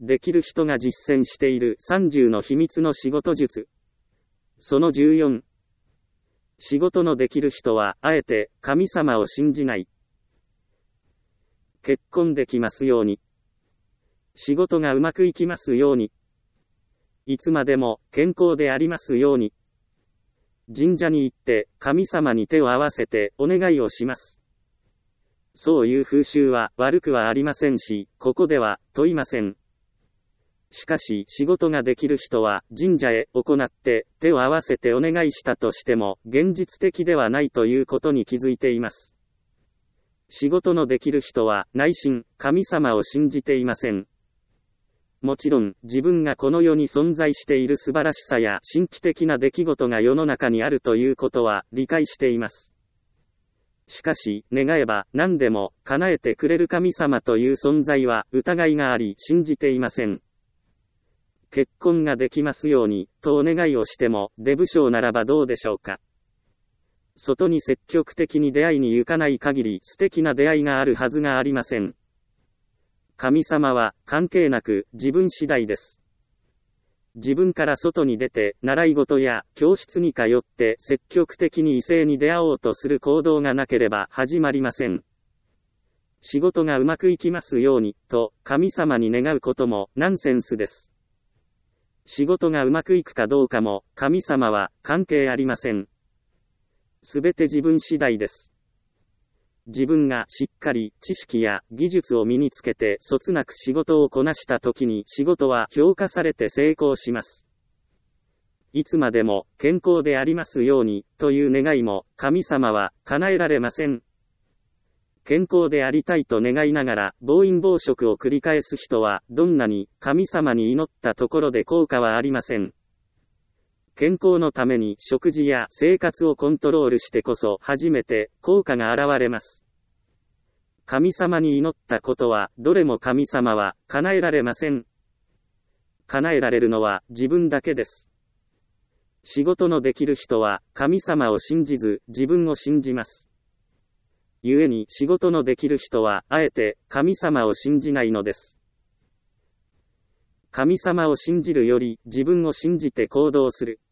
できる人が実践している30の秘密の仕事術。その14。仕事のできる人は、あえて神様を信じない。結婚できますように。仕事がうまくいきますように。いつまでも健康でありますように。神社に行って神様に手を合わせてお願いをします。そういう風習は悪くはありませんし、ここでは問いません。しかし仕事ができる人は神社へ行って手を合わせてお願いしたとしても現実的ではないということに気づいています。仕事のできる人は内心神様を信じていません。もちろん自分がこの世に存在している素晴らしさや神秘的な出来事が世の中にあるということは理解しています。しかし願えば何でも叶えてくれる神様という存在は疑いがあり信じていません。結婚ができますようにとお願いをしても出不精ならばどうでしょうか。外に積極的に出会いに行かない限り素敵な出会いがあるはずがありません。神様は関係なく自分次第です。自分から外に出て習い事や教室に通って積極的に異性に出会おうとする行動がなければ始まりません。仕事がうまくいきますようにと神様に願うこともナンセンスです。仕事がうまくいくかどうかも神様は関係ありません。すべて自分次第です。自分がしっかり知識や技術を身につけてそつなく仕事をこなしたときに仕事は評価されて成功します。いつまでも健康でありますようにという願いも神様は叶えられません。健康でありたいと願いながら暴飲暴食を繰り返す人はどんなに神様に祈ったところで効果はありません。健康のために食事や生活をコントロールしてこそ初めて効果が現れます。神様に祈ったことはどれも神様は叶えられません。叶えられるのは自分だけです。仕事のできる人は神様を信じず自分を信じます。故に仕事のできる人はあえて神様を信じないのです。神様を信じるより自分を信じて行動する。